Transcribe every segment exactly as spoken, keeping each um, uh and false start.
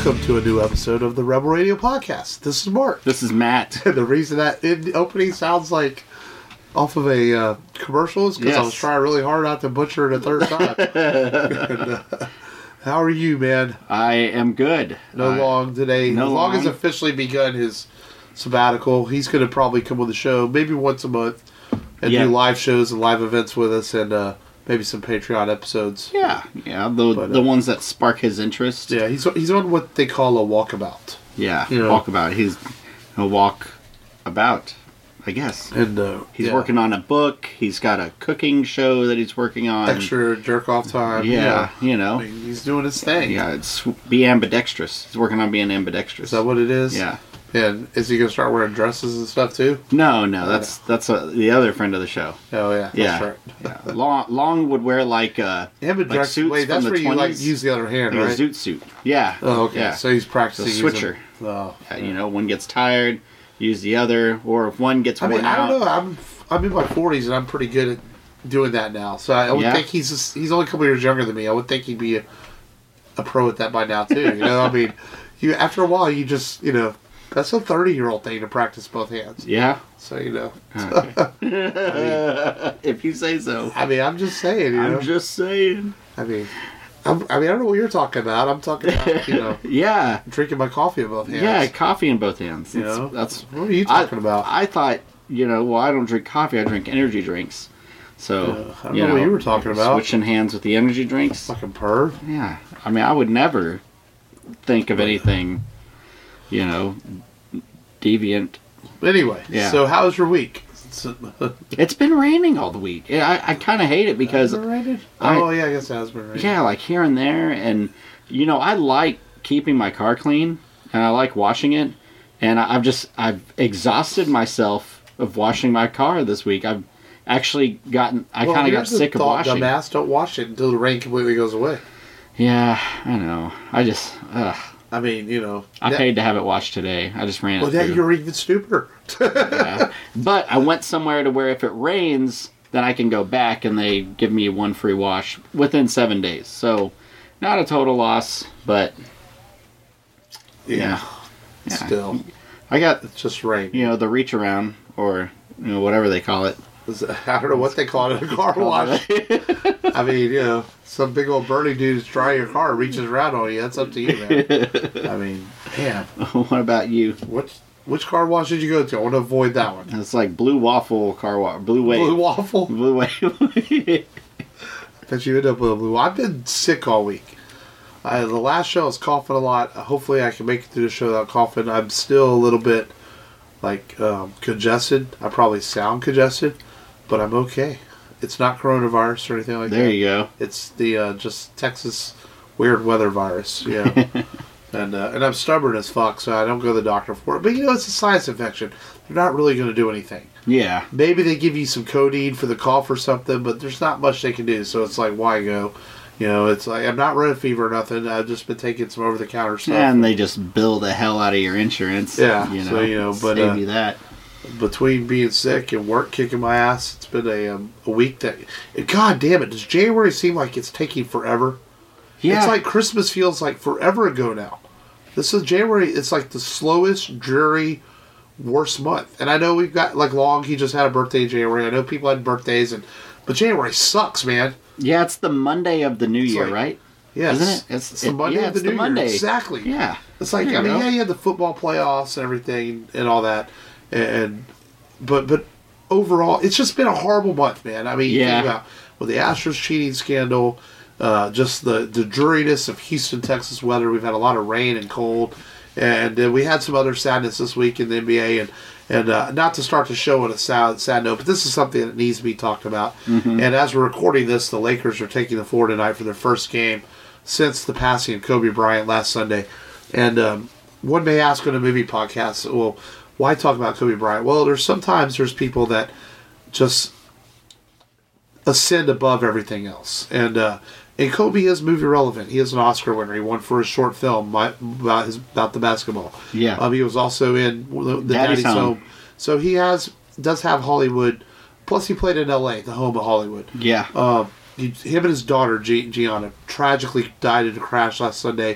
welcome to a new episode of the Rebel Radio Podcast. This is Mark. This is Matt. The reason that in opening sounds like off of a uh, commercial is because yes. I was trying really hard not to butcher it a third time. and, uh, how are you, man? I am good. No I, long today. No as long, long as officially begun his sabbatical, he's going to probably come on the show maybe once a month and yeah. do live shows and live events with us and uh, maybe some Patreon episodes. Yeah, yeah, the but, the uh, ones that spark his interest. Yeah, he's he's on what they call a walkabout. Yeah, you know? walkabout. He's a walk about, I guess. And uh, he's yeah. working on a book. He's got a cooking show that he's working on. Extra jerk off time. Yeah, yeah. you know, I mean, he's doing his thing. Yeah, it's be ambidextrous. He's working on being ambidextrous. Is that what it is? Yeah. And is he gonna start wearing dresses and stuff too? No, no, that's that's a, the other friend of the show. Oh yeah, yeah. That's right. yeah. Long, Long would wear like uh, like suits Wait, that's from where the you twenties. like use the other hand, like right? A zoot suit. Yeah. Oh, okay. Yeah. So he's practicing. A switcher. Using, oh, yeah, you know, one gets tired, use the other, or if one gets I worn mean, I out. don't know. I'm I'm in my forties and I'm pretty good at doing that now. So I, I would yeah. think he's just, he's only a couple years younger than me. I would think he'd be a, a pro at that by now too. You know, I mean, you after a while you just you know. That's a thirty-year-old thing to practice both hands. Yeah. So, you know. Okay. I mean, if you say so. I mean, I'm just saying, you I'm know. just saying. I mean, I'm, I mean, I don't know what you're talking about. I'm talking about, you know. yeah. Drinking my coffee in both hands. Yeah, coffee in both hands. You that's, know. That's, what are you talking I, about? I thought, you know, well, I don't drink coffee. I drink energy drinks. So, yeah, I don't you know, know what you were talking about. Switching hands with the energy drinks. Fucking perv. Yeah. I mean, I would never think of anything, you know, deviant. Anyway, yeah. So how was your week? It's been raining all the week. I, I kind of hate it because... Has it been raining? I, oh, yeah, I guess it has been raining. Yeah, like here and there. And, you know, I like keeping my car clean, and I like washing it. And I, I've just, I've exhausted myself of washing my car this week. I've actually gotten, I well, kind of got sick of washing. Dumbass, don't wash it until the rain completely goes away. Yeah, I know. I just, ugh. I mean, you know. I that, paid to have it washed today. I just ran well, it Well, then you're even stupider. yeah. But I went somewhere to where if it rains, then I can go back and they give me one free wash within seven days. So, not a total loss, but... Yeah. Yeah. yeah. Still. I got... It's just rain. You know, the reach around, or, you know, whatever they call it. I don't know what they call it in a car wash. I mean, you know, some big old burly dude is drying your car, reaches around on you. That's up to you, man. I mean, man. What about you? Which which car wash did you go to? I want to avoid that one. It's like Blue Waffle car wash. Blue Wave. Blue Waffle? Blue Wave. Bet you end up with a blue. I've been sick all week. I, the last show I was coughing a lot. Hopefully I can make it through the show without coughing. I'm still a little bit, like, um, congested. I probably sound congested. But I'm okay. It's not coronavirus or anything like there that. There you go. It's the uh, just Texas weird weather virus. Yeah. and uh, and I'm stubborn as fuck, so I don't go to the doctor for it. But you know, it's a sinus infection. They're not really going to do anything. Yeah. Maybe they give you some codeine for the cough or something, but there's not much they can do. So it's like, why go? You know, it's like I'm not running fever or nothing. I've just been taking some over the counter stuff. And they just bill the hell out of your insurance. Yeah. You know, so you know, but save uh, you that. Between being sick and work kicking my ass, it's been a um, a week that... God damn it, does January seem like it's taking forever? Yeah. It's like Christmas feels like forever ago now. This is January, it's like the slowest, dreary, worst month. And I know we've got, like, Long, he just had a birthday in January. I know people had birthdays, and but January sucks, man. Yeah, it's the Monday of the new it's year, like, right? Yes. Isn't it? It's, it's the Monday yeah, of the it's new the Monday. year. Exactly. Yeah. It's like, I mean, go. yeah, you had the football playoffs and everything and all that. And... But but overall, it's just been a horrible month, man. I mean, you yeah. think about with the Astros cheating scandal, uh, just the, the dreariness of Houston, Texas weather. We've had a lot of rain and cold, and uh, we had some other sadness this week in the N B A. And and uh, not to start the show on a sad, sad note, but this is something that needs to be talked about. Mm-hmm. And as we're recording this, the Lakers are taking the floor tonight for their first game since the passing of Kobe Bryant last Sunday. And um, one may ask on a movie podcast, well, why talk about Kobe Bryant? Well, there's sometimes there's people that just ascend above everything else. And uh, and Kobe is movie relevant. He is an Oscar winner. He won for his short film my, about his about the basketball. Yeah. Um, he was also in the, the Daddy's, Daddy's Home. Home. So he has does have Hollywood. Plus, he played in L A, the home of Hollywood. Yeah. Um, he, him and his daughter G- Gianna tragically died in a crash last Sunday.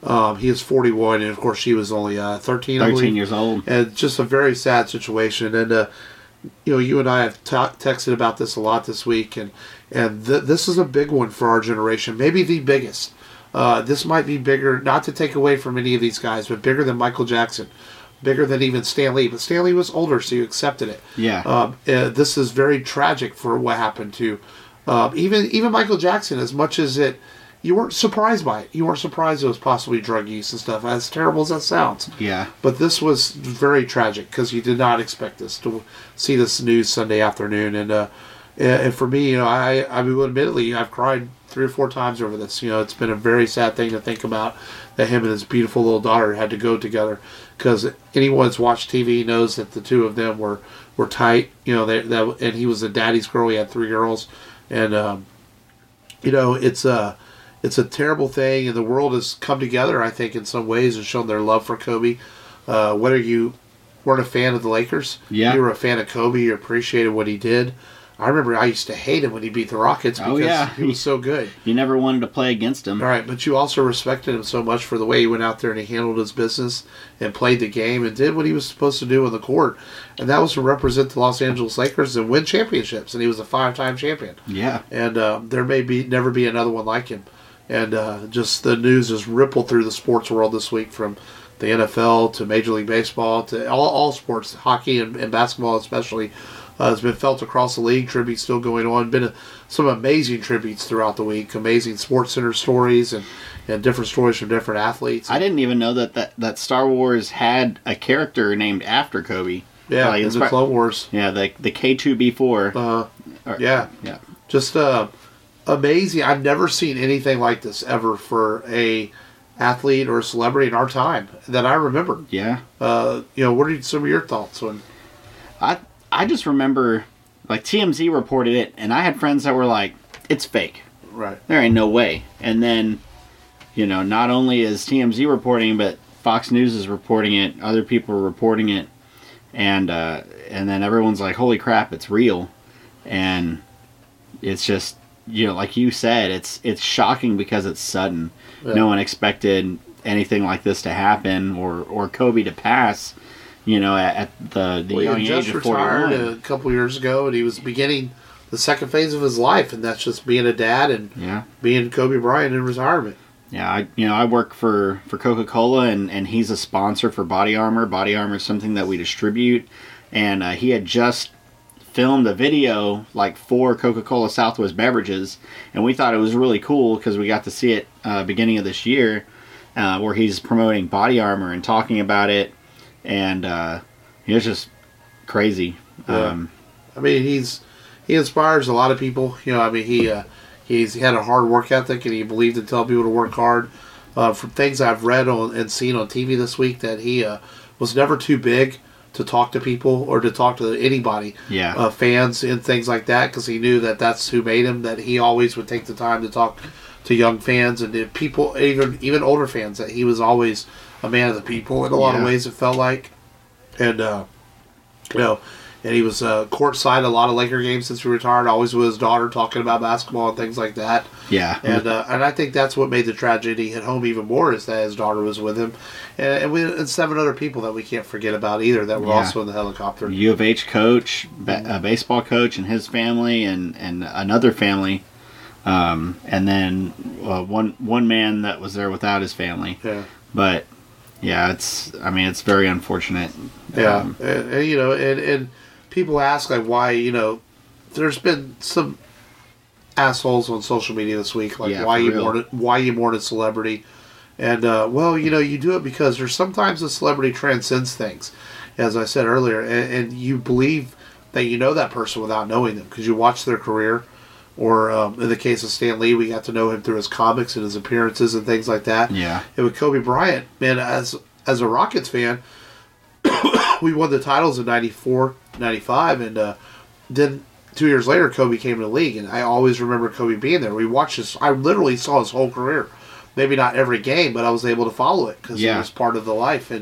Um, he is forty-one, and of course she was only uh, thirteen. I thirteen believe. years old. And just a very sad situation. And uh, you know, you and I have t- texted about this a lot this week, and and th- this is a big one for our generation, maybe the biggest. Uh, this might be bigger, not to take away from any of these guys, but bigger than Michael Jackson, bigger than even Stan Lee. But Stan Lee was older, so you accepted it. Yeah. Um, uh, this is very tragic for what happened to uh, even even Michael Jackson. As much as it, you weren't surprised by it. You weren't surprised it was possibly drug use and stuff. As terrible as that sounds. Yeah. But this was very tragic because you did not expect this to see this news Sunday afternoon. And uh, and for me, you know, I I mean, admittedly, I've cried three or four times over this. You know, it's been a very sad thing to think about that him and his beautiful little daughter had to go together. Because anyone that's watched T V knows that the two of them were, were tight. You know, they, that and he was a daddy's girl. He had three girls, and um, you know, it's a it's a terrible thing. And the world has come together, I think, in some ways, and shown their love for Kobe. Uh, whether you weren't a fan of the Lakers, yeah, you were a fan of Kobe. You appreciated what he did. I remember I used to hate him when he beat the Rockets because oh, yeah. he was so good. You never wanted to play against him. All right, but you also respected him so much for the way he went out there and he handled his business and played the game and did what he was supposed to do on the court. And that was to represent the Los Angeles Lakers and win championships. And he was a five-time champion. Yeah. And uh, there may be never be another one like him. And uh, just the news has rippled through the sports world this week, from the N F L to Major League Baseball to all, all sports, hockey and, and basketball especially. Uh, it's been felt across the league. Tributes still going on. Been a, some amazing tributes throughout the week. Amazing Sports Center stories and, and different stories from different athletes. I didn't even know that, that, that Star Wars had a character named after Kobe. Yeah, like, in the Clone Wars. Yeah, the the K two B four. Uh, yeah, yeah. Just uh, amazing. I've never seen anything like this ever for a athlete or a celebrity in our time that I remember. Yeah. Uh, you know, what are some of your thoughts on? I. I just remember, like, T M Z reported it, and I had friends that were like, it's fake. Right. There ain't no way. And then, you know, not only is T M Z reporting, but Fox News is reporting it, other people are reporting it, and uh, and then everyone's like, holy crap, it's real. And it's just, you know, like you said, it's it's shocking because it's sudden. Yeah. No one expected anything like this to happen, or, or Kobe to pass. You know, at, at the, the well, young he age just of retired forty-one. a couple years ago, and he was beginning the second phase of his life, and that's just being a dad and yeah. being Kobe Bryant in retirement. Yeah, I you know I work for, for Coca-Cola, and, and he's a sponsor for Body Armor. Body Armor is something that we distribute, and uh, he had just filmed a video like for Coca-Cola Southwest Beverages, and we thought it was really cool because we got to see it uh, beginning of this year, uh, where he's promoting Body Armor and talking about it. And uh, it was just crazy. Yeah. Um, I mean, he's he inspires a lot of people. You know, I mean, he uh, he's he had a hard work ethic, and he believed in telling people to work hard. Uh, from things I've read on and seen on T V this week, that he uh, was never too big to talk to people or to talk to anybody, yeah, uh, fans and things like that, because he knew that that's who made him. That he always would take the time to talk to young fans and to people, even even older fans. That he was always a man of the people in a lot yeah. of ways, it felt like. And, uh, you know, and he was uh, courtside a lot of Laker games since he retired, always with his daughter talking about basketball and things like that. Yeah. And uh, and I think that's what made the tragedy hit home even more, is that his daughter was with him. And, and, we, and seven other people that we can't forget about either that were yeah. also in the helicopter. U of H coach, ba- a baseball coach and his family, and, and another family. Um, and then uh, one one man that was there without his family. Yeah. But... yeah, it's. I mean, it's very unfortunate. Yeah, um, and, and you know, and, and people ask like why. You know, there's been some assholes on social media this week, like yeah, why you real. mourn it, why you mourn a celebrity, and uh, well, you know, you do it because there's sometimes a celebrity transcends things, as I said earlier, and, and you believe that you know that person without knowing them because you watch their career. Or um, in the case of Stan Lee, we got to know him through his comics and his appearances and things like that. Yeah. And with Kobe Bryant, man, as as a Rockets fan, we won the titles in ninety-four, ninety-five, and uh, then two years later, Kobe came to the league, and I always remember Kobe being there. We watched his, I literally saw his whole career. Maybe not every game, but I was able to follow it because yeah. it was part of the life. And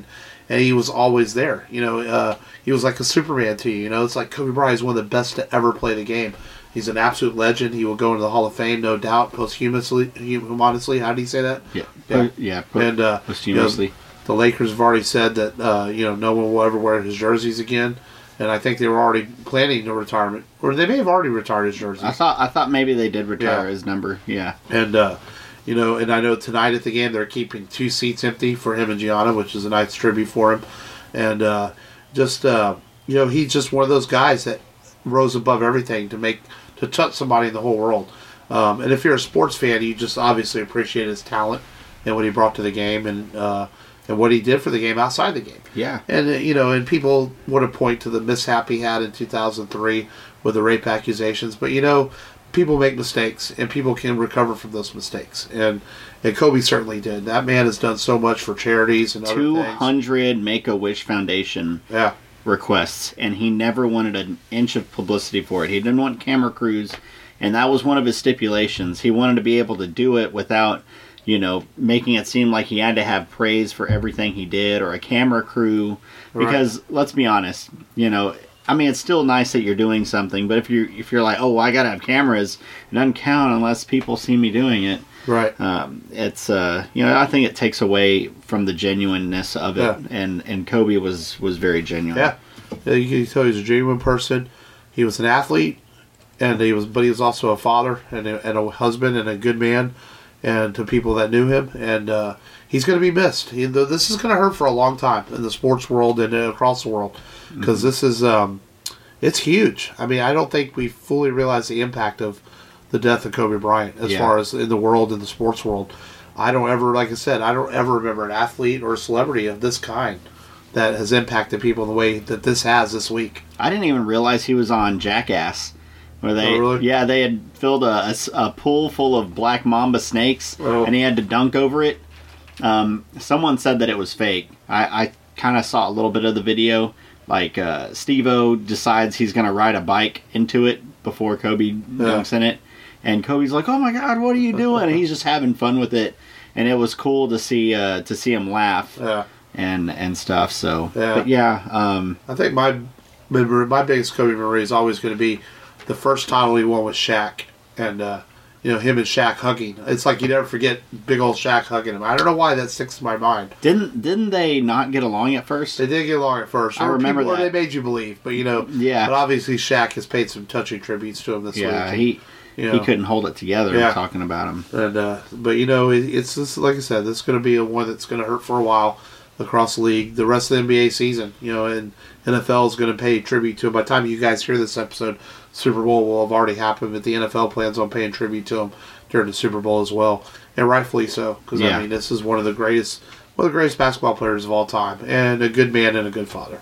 and he was always there. You know, uh, he was like a Superman to you. You know, it's like Kobe Bryant is one of the best to ever play the game. He's an absolute legend. He will go into the Hall of Fame, no doubt, posthumously. Humonimously, how do you say that? Yeah, yeah, yeah. Po- and uh, posthumously. You know, the Lakers have already said that uh, you know no one will ever wear his jerseys again. And I think they were already planning the retirement, or they may have already retired his jersey. I thought I thought maybe they did retire Yeah. his number. Yeah. And uh, you know, and I know tonight at the game they're keeping two seats empty for him and Gianna, which is a nice tribute for him. And uh, just uh, you know, he's just one of those guys that rose above everything to make to touch somebody in the whole world. Um, and if you're a sports fan, you just obviously appreciate his talent and what he brought to the game, and uh, and what he did for the game outside the game. Yeah. And, uh, you know, and people want to point to the mishap he had in two thousand three with the rape accusations. But, you know, people make mistakes, and people can recover from those mistakes. And and Kobe certainly did. That man has done so much for charities and other two things. hundred Make-A-Wish Foundation Yeah. requests, and he never wanted an inch of publicity for it. He didn't want camera crews, and that was one of his stipulations. He wanted to be able to do it without, you know, making it seem like he had to have praise for everything he did or a camera crew. Because right. Let's be honest, you know, I mean, it's still nice that you're doing something, but if you if you're like, oh, well, I gotta have cameras, it doesn't count unless people see me doing it. Right. Um, it's uh, you know, I think it takes away from the genuineness of it, yeah. and and Kobe was was very genuine. Yeah, yeah, you can tell he's a genuine person. He was an athlete, and he was, but he was also a father and a, and a husband and a good man. And to people that knew him, and uh, he's going to be missed. He, this is going to hurt for a long time in the sports world and across the world, because mm-hmm. this is um, it's huge. I mean, I don't think we fully realize the impact of the death of Kobe Bryant as yeah. far as in the world, in the sports world. I don't ever, like I said, I don't ever remember an athlete or a celebrity of this kind that has impacted people in the way that this has this week. I didn't even realize he was on Jackass. Where they, oh, really? Yeah, they had filled a, a, a pool full of black mamba snakes, oh. and he had to dunk over it. Um, someone said that it was fake. I, I kind of saw a little bit of the video. Like, uh, Steve-O decides he's going to ride a bike into it before Kobe yeah. dunks in it. And Kobe's like, oh my God, what are you doing? And he's just having fun with it. And it was cool to see uh, to see him laugh yeah. and and stuff. So, yeah. But yeah. Um, I think my, my biggest Kobe memory is always going to be the first title he won with Shaq, and uh, you know, him and Shaq hugging. It's like you never forget big old Shaq hugging him. I don't know why that sticks in my mind. Didn't didn't they not get along at first? They did get along at first. I or remember people, that. Or they made you believe, but you know, yeah. But obviously Shaq has paid some touching tributes to him this yeah, week. he you know, he couldn't hold it together. Yeah. Talking about him, and uh, but you know, it, it's this, like I said, this is going to be a one that's going to hurt for a while across the league. The rest of the N B A season, you know, and N F L is going to pay tribute to him. By the time you guys hear this episode, Super Bowl will have already happened, but the N F L plans on paying tribute to him during the Super Bowl as well, and rightfully so, because yeah. I mean, this is one of the greatest, one of the greatest basketball players of all time, and a good man and a good father.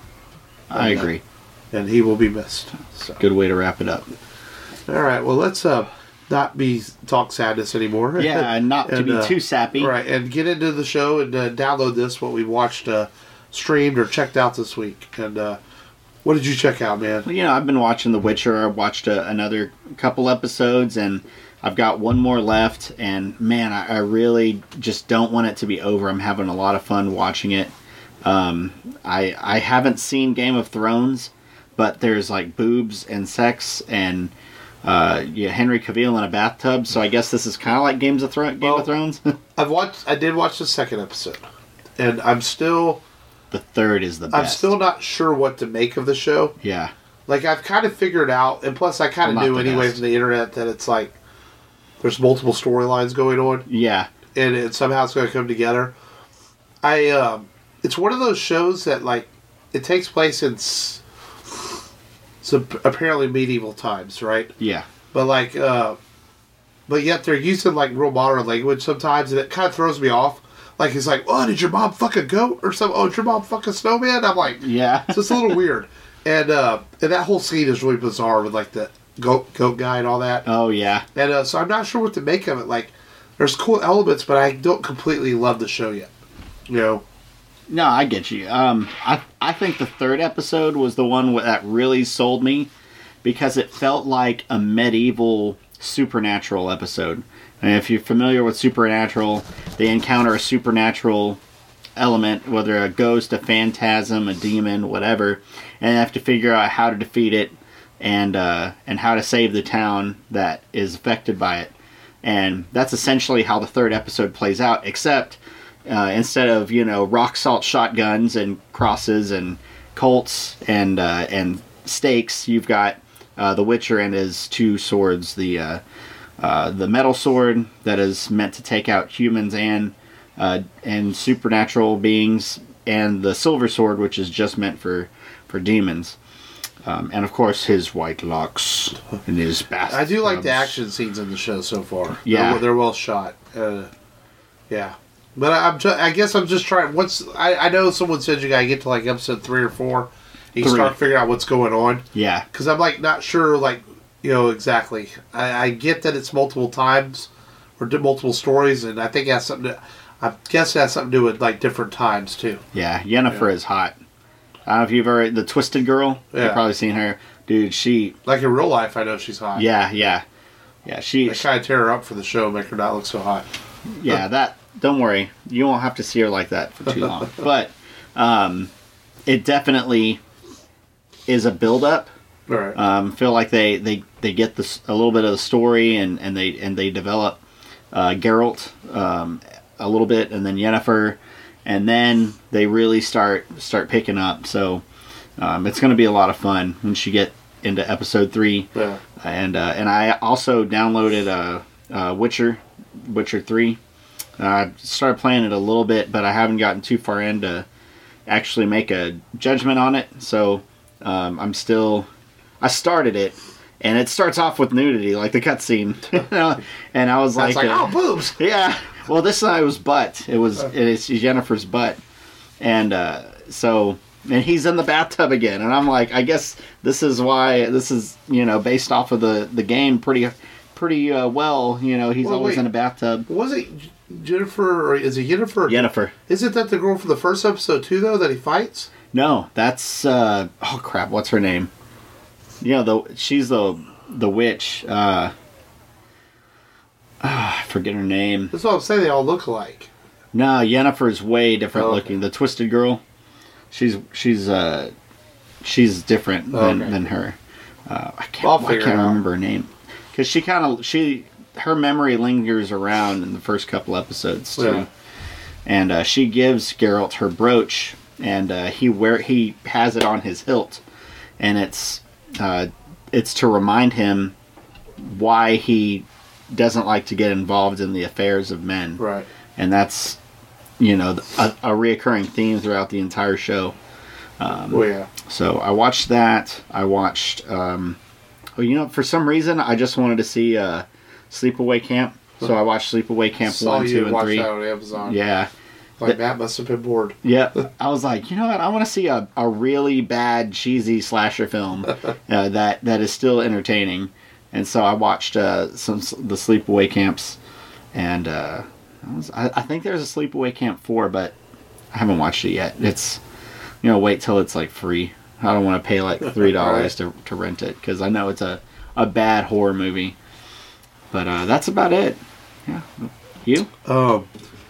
I and, agree, uh, and he will be missed. So. Good way to wrap it up. All right, well, let's uh, not be talk sadness anymore. Yeah, and not and, to be uh, too sappy. Right, and get into the show and uh, download this, what we watched, uh, streamed, or checked out this week, and. Uh, What did you check out, man? Well, you know, I've been watching The Witcher. I watched a, another couple episodes, and I've got one more left. And man, I, I really just don't want it to be over. I'm having a lot of fun watching it. Um, I I haven't seen Game of Thrones, but there's like boobs and sex and uh, yeah, Henry Cavill in a bathtub. So I guess this is kind of like Games of Thro- Game well, of Thrones. I've watched. I did watch the second episode, and I'm still. The third is the best. I'm still not sure what to make of the show. Yeah. Like, I've kind of figured out, and plus I kind of knew anyway best. from the internet that it's like, there's multiple storylines going on. Yeah. And it, somehow it's going to come together. I, um, it's one of those shows that, like, it takes place in s- some apparently medieval times, right? Yeah. But, like, uh, but yet they're using, like, real modern language sometimes, and it kind of throws me off. Like, he's like, oh, did your mom fuck a goat or something? Oh, did your mom fuck a snowman? I'm like, yeah. So it's a little weird. And uh, and that whole scene is really bizarre with, like, the goat goat guy and all that. Oh, yeah. And uh, so I'm not sure what to make of it. Like, there's cool elements, but I don't completely love the show yet. You know? No, I get you. Um, I, I think the third episode was the one that really sold me because it felt like a medieval supernatural episode. And if you're familiar with Supernatural, they encounter a supernatural element, whether a ghost, a phantasm, a demon, whatever, and have to figure out how to defeat it and uh, and how to save the town that is affected by it. And that's essentially how the third episode plays out, except uh, instead of, you know, rock salt shotguns and crosses and Colts and uh, and stakes, you've got uh, the Witcher and his two swords, the uh, uh, the metal sword that is meant to take out humans and uh, and supernatural beings, and the silver sword, which is just meant for for demons. Um, and of course, his white locks and his bathtub. I do like the action scenes in the show so far. Yeah, they're, they're well shot. Uh, yeah, but I, I'm ju- I guess I'm just trying. Once I, I know someone said you gotta get to like episode three or four, and you Three. start figuring out what's going on. Yeah, Because I'm like not sure, like you know exactly. I, I get that it's multiple times or di- multiple stories, and I think it has something. To, I guess it has something to do with like different times too. yeah. Yennefer Yeah. is hot. I don't know if you've ever the Twisted Girl. Yeah. You've probably seen her, dude. She, Like in real life, I know she's hot. yeah, yeah, yeah. She, They kind of tear her up for the show, make her not look so hot. yeah. That. Don't worry, you won't have to see her like that for too long. But um, it definitely is a build up. All right. Um, feel like they, they, they get this a little bit of the story and, and they and they develop uh, Geralt um, a little bit, and then Yennefer, and then they really start start picking up. So um, it's going to be a lot of fun once you get into episode three. Yeah. And uh, and I also downloaded uh, uh, Witcher Witcher three. I started playing it a little bit, but I haven't gotten too far in to actually make a judgment on it. So um, I'm still. I started it, and it starts off with nudity, like the cutscene. And I was That's like, like, uh, oh, boobs. yeah. Well, this time it was butt. It was it's Yennefer's butt, and uh, so and he's in the bathtub again, and I'm like, I guess this is why this is you know based off of the the game pretty pretty uh, well. You know, he's Well, always wait. in a bathtub. Was it Jennifer, or is it Jennifer? Yennefer. Isn't that the girl from the first episode too, though, that he fights? No, that's uh, oh crap. What's her name? You know, the she's the the witch. Uh, ah, I forget her name. That's what I'm saying. They all look alike. No, Yennefer's way different Oh, okay. looking. The Twisted Girl, she's she's uh she's different than, Okay. than her. Uh, I can't I'll I figure can't it out. remember her name because she kind of she her memory lingers around in the first couple episodes too, Yeah. and uh, she gives Geralt her brooch, and uh, he wear he has it on his hilt, and it's uh, it's to remind him why he doesn't like to get involved in the affairs of men. Right. And that's, you know, a, a reoccurring theme throughout the entire show. Um, Oh yeah. so I watched that. I watched, um, oh, you know, for some reason, I just wanted to see uh, Sleepaway Camp. So I watched Sleepaway Camp Saw one, you two, and watch three. that on Amazon. Yeah. Like Matt must have been bored. Yeah. I was like, you know what? I want to see a, a really bad, cheesy slasher film uh, that, that is still entertaining. And so I watched uh, some s- the Sleepaway Camps. And uh, I, was, I, I think there's a Sleepaway Camp four, but I haven't watched it yet. It's, you know, wait till it's like free. I don't want to pay like three dollars to, to rent it because I know it's a, a bad horror movie. But uh, that's about it. Yeah. You? Um,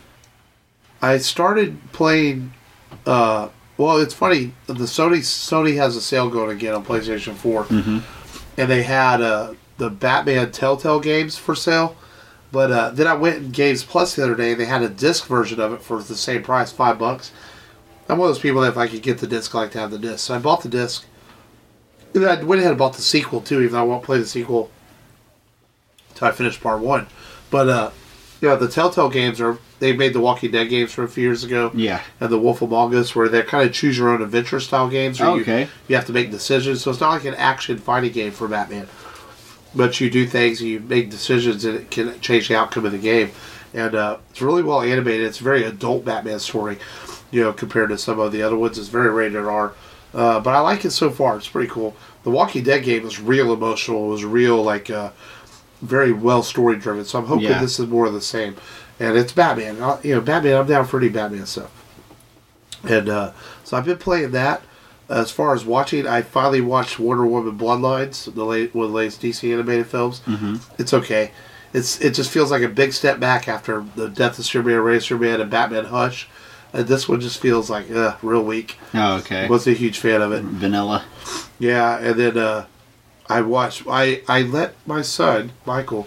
I started playing. Uh, well, it's funny. The Sony Sony has a sale going again on PlayStation Four, Mm-hmm. and they had uh, the Batman Telltale games for sale. But uh, then I went in Games Plus the other day, and they had a disc version of it for the same price, five bucks. I'm one of those people that if I could get the disc, I like to have the disc. So I bought the disc. And I went ahead and bought the sequel too, even though I won't play the sequel until I finish part one. But uh, yeah, the Telltale games are they made the Walking Dead games from a few years ago, Yeah. and the Wolf Among Us, where they're kind of choose your own adventure style games. Where Okay. You, you have to make decisions, so it's not like an action fighting game for Batman. But you do things, and you make decisions, and it can change the outcome of the game. And uh, it's really well animated. It's a very adult Batman story, you know, compared to some of the other ones. It's very rated R. Uh, but I like it so far. It's pretty cool. The Walking Dead game was real emotional. It was real, like, uh, very well story driven. So I'm hoping Yeah. this is more of the same. And it's Batman. I- You know, Batman, I'm down for any Batman stuff. And uh, so I've been playing that. As far as watching, I finally watched Wonder Woman Bloodlines, the late, one of the latest D C animated films. Mm-hmm. It's okay. It's It just feels like a big step back after the death of Superman, Ray of Superman, and Batman Hush. And this one just feels like uh, real weak. Oh, okay. Wasn't a huge fan of it. Vanilla. Yeah, and then uh, I watched. I I let my son Michael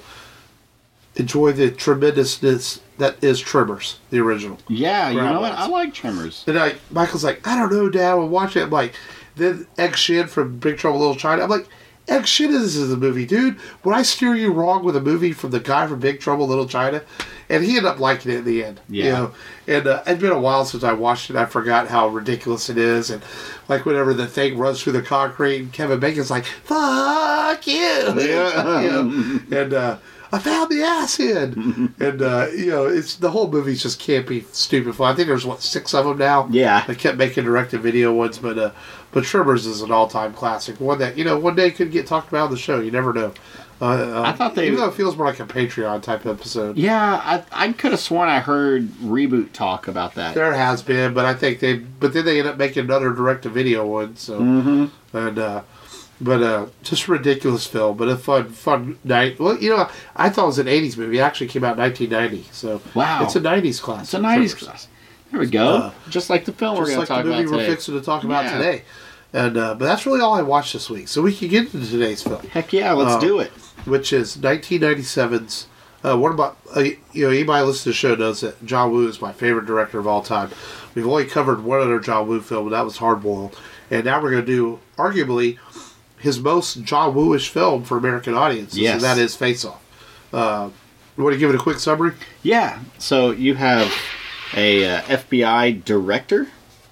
enjoy the tremendousness that is Tremors, the original. Yeah, you Grab know what? ones. I like Tremors. And I Michael's like, I don't know, Dad. We'll watch it. I'm like, then Egg Shin from Big Trouble in Little China. I'm like, Egg Shin is the movie, dude. Would I steer you wrong with a movie from the guy from Big Trouble in Little China? And he ended up liking it in the end. Yeah. You know? And uh, it's been a while since I watched it. I forgot how ridiculous it is. And like whenever the thing runs through the concrete, and Kevin Bacon's like, fuck you. Yeah. You know? And uh, I found the acid. And, uh, you know, it's the whole movie's just campy, stupid fun. I think there's, what, six of them now? Yeah. They kept making direct-to-video ones, but uh, but Tremors is an all-time classic. One that, you know, one day could get talked about on the show. You never know. Uh, uh, I thought they- Even though it feels more like a Patreon type episode. Yeah, I I could have sworn I heard Reboot talk about that. There has been, but I think they... But then they end up making another direct-to-video one, so... Mm-hmm. And, uh... But, uh, just a ridiculous film, but a fun, fun night. Well, you know, I thought it was an eighties movie. It actually came out in nineteen ninety, so... Wow. It's a nineties classic. It's a nineties Tremors. class. There we go. Uh, Just like the film we're Just going like to talk the movie about we're today. fixing to talk about Yeah. today. And uh, but that's really all I watched this week. So we can get into today's film, Heck yeah, let's Uh, do it. which is nineteen ninety-seven's. Uh, one of my, uh, you know, anybody listening to the show knows that John Woo is my favorite director of all time. We've only covered one other John Woo film, and that was Hard Boiled. And now we're going to do, arguably, his most John Woo-ish film for American audiences, Yes. and that is Face Off. Uh, you want to give it a quick summary? Yeah, so you have a uh, F B I director,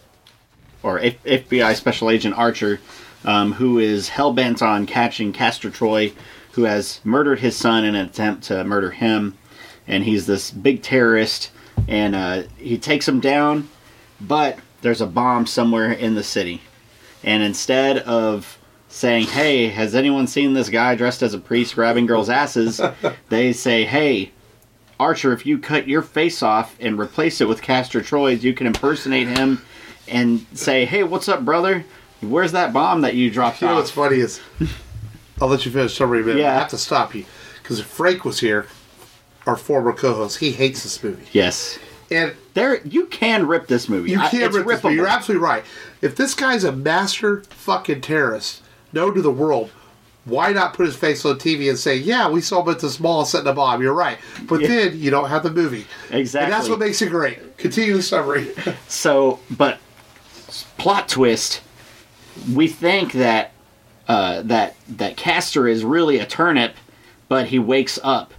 or F- FBI Special Agent Archer, um, who is hell-bent on catching Castor Troy, who has murdered his son in an attempt to murder him. And he's this big terrorist, and uh, he takes him down, but there's a bomb somewhere in the city. And instead of saying, hey, has anyone seen this guy dressed as a priest grabbing girls' asses? They say, hey, Archer, if you cut your face off and replace it with Castor Troy's, you can impersonate him and say, hey, what's up, brother? Where's that bomb that you dropped You know off? what's funny is, I'll let you finish summary, but Yeah. I have to stop you. Because if Frank was here, our former co-host, he hates this movie. Yes. And There, you can rip this movie. you I- can't it's rip this movie. rippable. You're absolutely right. If this guy's a master fucking terrorist, known to the world, why not put his face on T V and say, yeah, we saw him at this mall setting a bomb. You're right. But Yeah. then you don't have the movie. Exactly. And that's what makes it great. Continue the summary. So, but plot twist, we think that uh, that that Castor is really a turnip, but he wakes up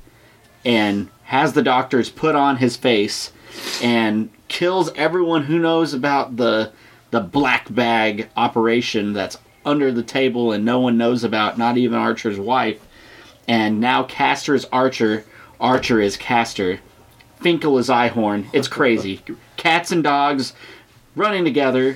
and has the doctors put on his face and kills everyone who knows about the the black bag operation that's under the table and no one knows about, not even Archer's wife. And now Castor's Archer, Archer is Castor, Finkel is Ihorn. It's crazy. Cats and dogs running together.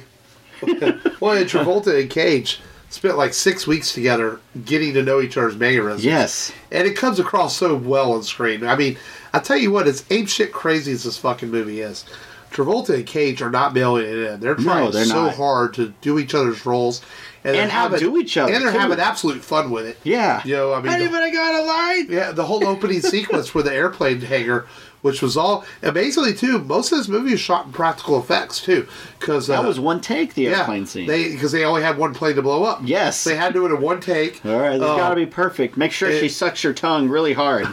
Well, and Travolta and Cage spent like six weeks together getting to know each other's mannerisms. Yes. And it comes across so well on screen. I mean, I tell you what, as ape shit crazy as this fucking movie is, Travolta and Cage are not mailing it in. They're trying No, they're so not. hard to do each other's roles. And, they're And having- outdo each other, And they're too. having absolute fun with it. Yeah. You know, I mean, the- Anybody got a line? yeah, the whole opening sequence with the airplane hangar, which was all amazingly too. Most of this movie is shot in practical effects too, because That uh, was one take, the yeah, airplane scene. They because they only had one plane to blow up. Yes. they had to do it in one take. All right, it's Uh, got to be perfect. Make sure it- she sucks your tongue really hard.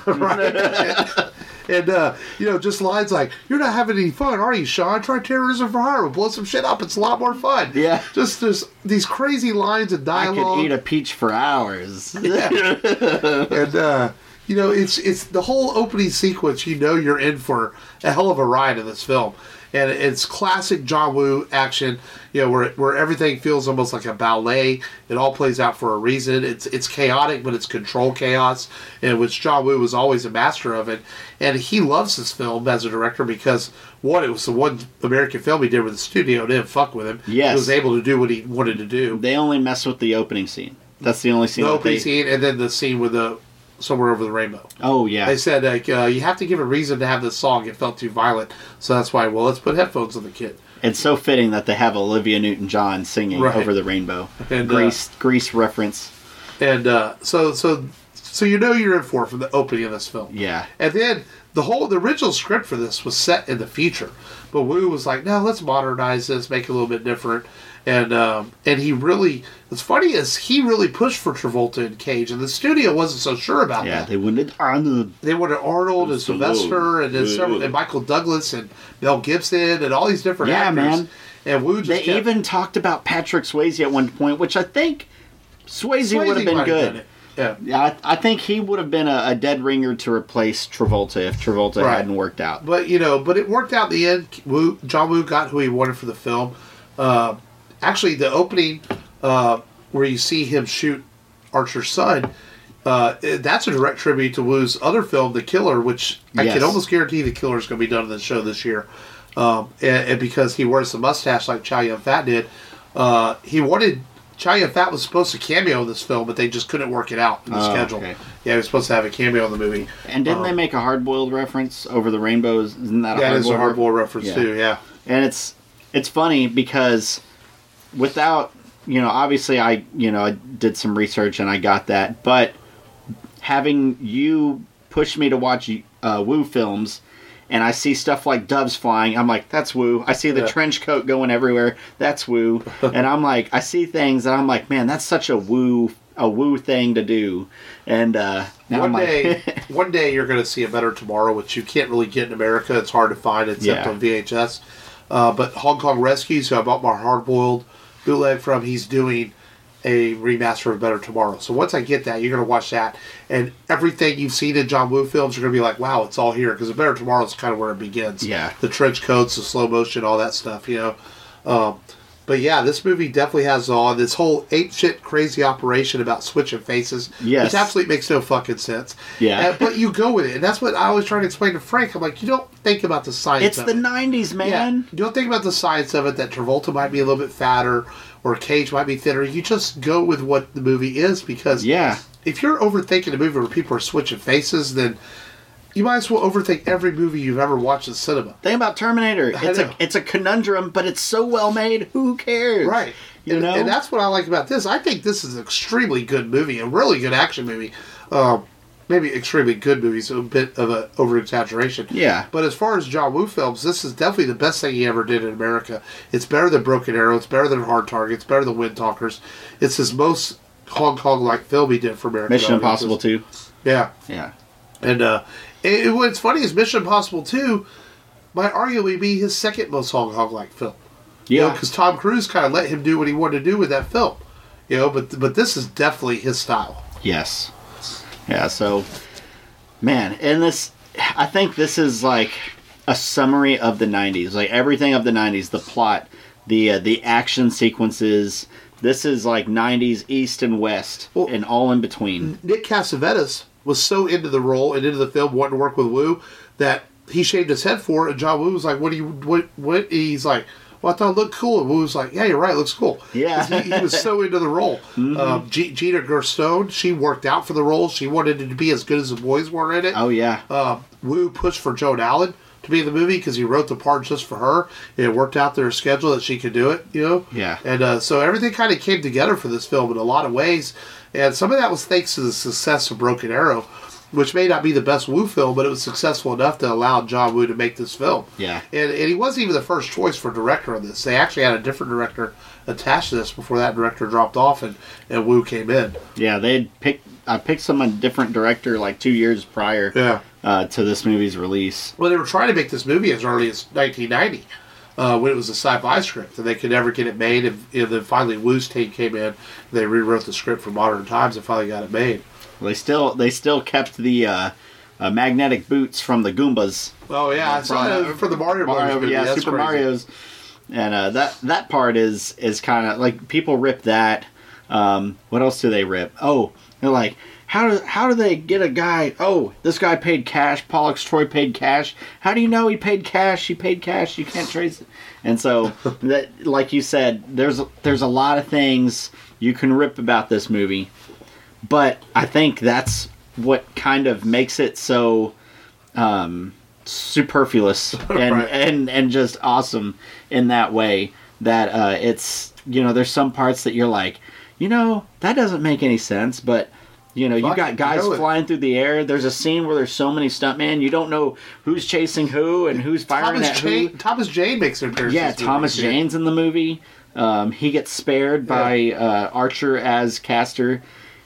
And, uh, you know, just lines like, you're not having any fun, are you, Sean? Try terrorism for hire. We'll blow some shit up. It's a lot more fun. Yeah. Just there's these crazy lines of I dialogue. could eat a peach for hours. And, uh, you know, it's it's the whole opening sequence, you know you're in for a hell of a ride in this film. And it's classic John Woo action, you know, where where everything feels almost like a ballet. It all plays out for a reason. It's it's chaotic, but it's controlled chaos, and which John Woo was always a master of it. And he loves this film as a director because, one, it was the one American film he did with the studio. Didn't fuck with him. Yes. He was able to do what he wanted to do. They only mess with the opening scene. That's the only scene The that opening they... scene, and then the scene with the Somewhere Over the Rainbow. Oh, yeah. They said, like, uh, you have to give a reason to have this song. It felt too violent. So that's why, well, let's put headphones on the kid. It's so fitting that they have Olivia Newton-John singing Right. Over the Rainbow. And, uh, Grease, Grease reference. And uh, so so So you know you're in for it from the opening of this film. Yeah. And then the whole the original script for this was set in the future, but Woo was like, no, let's modernize this, make it a little bit different. And um, and he really, what's funny is he really pushed for Travolta and Cage, and the studio wasn't so sure about Yeah, that. they wanted Arnold. They wanted Arnold and Sylvester and then several, and Michael Douglas and Mel Gibson and all these different Yeah, actors. man. And Woo just They kept, even talked about Patrick Swayze at one point, which I think Swayze, Swayze would have been might have done good. it. Yeah. Yeah, I, I think he would have been a, a dead ringer to replace Travolta if Travolta Right. hadn't worked out. But you know, but it worked out in the end. Woo, John Woo got who he wanted for the film. Uh, actually, the opening uh, where you see him shoot Archer's son, uh, that's a direct tribute to Woo's other film, The Killer, which I Yes. can almost guarantee The Killer is going to be done in the show this year. Um, and, and because he wears the mustache like Chow Yun Fat did, uh, he wanted. Chow Yun Fat was supposed to cameo in this film, but they just couldn't work it out in the Oh, schedule. okay. Yeah, he was supposed to have a cameo in the movie. And didn't Um, they make a hard-boiled reference over the rainbows? Isn't that a That is a hard-boiled hardball reference? reference too. Yeah. And it's it's funny because without, you know, obviously I, you know, I did some research and I got that, but having you push me to watch uh, Woo films, and I see stuff like doves flying, I'm like, that's Woo. I see the Yeah. trench coat going everywhere, that's Woo. And I'm like, I see things and I'm like, man, that's such a Woo a Woo thing to do. And uh, now One I'm like, day, one day you're going to see A Better Tomorrow, which you can't really get in America. It's hard to find except Yeah. on V H S. Uh, but Hong Kong Rescues, who I bought my hard-boiled bootleg from, he's doing a remaster of Better Tomorrow. So once I get that, you're going to watch that, and everything you've seen in John Woo films, you're going to be like, wow, it's all here, because A Better Tomorrow is kind of where it begins. Yeah. The trench coats, the slow motion, all that stuff, you know. Um, but yeah, this movie definitely has all this whole ape shit crazy operation about switching faces, Yes. which absolutely makes no fucking sense. Yeah. Uh, but you go with it, and that's what I always try to explain to Frank. I'm like, you don't think about the science it's of the it. nineties, Yeah. man. You don't think about the science of it, that Travolta might be a little bit fatter or Cage might be thinner. You just go with what the movie is, because Yeah. if you're overthinking a movie where people are switching faces, then you might as well overthink every movie you've ever watched in cinema. Think about Terminator. I It's know. a it's a conundrum, but it's so well made. Who cares? Right. You and, know? and that's what I like about this. I think this is an extremely good movie, a really good action movie. Um, maybe extremely good movies, a bit of an over-exaggeration. Yeah. But as far as John Woo films, this is definitely the best thing he ever did in America. It's better than Broken Arrow. It's better than Hard Target. It's better than Wind Talkers. It's his most Hong Kong-like film he did for America. Mission Impossible two. Yeah. Yeah. And uh, it, it- what's funny is Mission Impossible two might arguably be his second most Hong Kong-like film. Yeah. Because Tom Cruise kind of let him do what he wanted to do with that film. You know, but but this is definitely his style. Yes. Yeah, so man, and this I think this is like a summary of the nineties. Like everything of the nineties, the plot, the uh, the action sequences. This is like nineties East and West Well, and all in between. Nick Cassavetes was so into the role and into the film, wanting to work with Woo, that he shaved his head for it. And John Woo was like, "What do you what what?" He's like, "Well, I thought it looked cool." And Woo was like, "Yeah, you're right. It looks cool." Yeah. he, he was so into the role. Mm-hmm. Um, G- Gina Gerstone, she worked out for the role. She wanted it to be as good as the boys were in it. Oh yeah. Uh, Woo pushed for Joan Allen to be in the movie because he wrote the part just for her. It worked out their schedule that she could do it, you know? Yeah. And uh, so everything kind of came together for this film in a lot of ways. And some of that was thanks to the success of Broken Arrow, which may not be the best Woo film, but it was successful enough to allow John Woo to make this film. Yeah. And, and he wasn't even the first choice for director on this. They actually had a different director attached to this before that director dropped off and, and Woo came in. Yeah, they had picked I picked some different director like two years prior Yeah. uh, to this movie's release. Well, they were trying to make this movie as early as nineteen ninety, uh, when it was a sci-fi script, and they could never get it made. And, and then finally, Woo's team came in. And they rewrote the script for modern times and finally got it made. They still they still kept the uh, uh, magnetic boots from the Goombas. Oh yeah, I saw From- it for the Mario Brothers Mario, movie. yeah, That's Super crazy. Mario's, and uh, that that part is is kind of like people rip that. Um, what else do they rip? Oh, they're like, how do how do they get a guy? Oh, this guy paid cash. Pollux Troy paid cash. How do you know he paid cash? He paid cash. You can't trace it. And so, that like you said, there's there's a lot of things you can rip about this movie, but I think that's what kind of makes it so um, superfluous and, Right. and and just awesome in that way that uh, it's, you know, there's some parts that you're like, you know, that doesn't make any sense, but You know, you Fuck, got guys you know it. flying through the air. There's a scene where there's so many stuntmen. You don't know who's chasing who and who's firing Thomas at Jane, who. Thomas Jane makes an appearance. Yeah, in this movie, Thomas too. Jane's in the movie. Um, he gets spared by uh, Archer as Castor,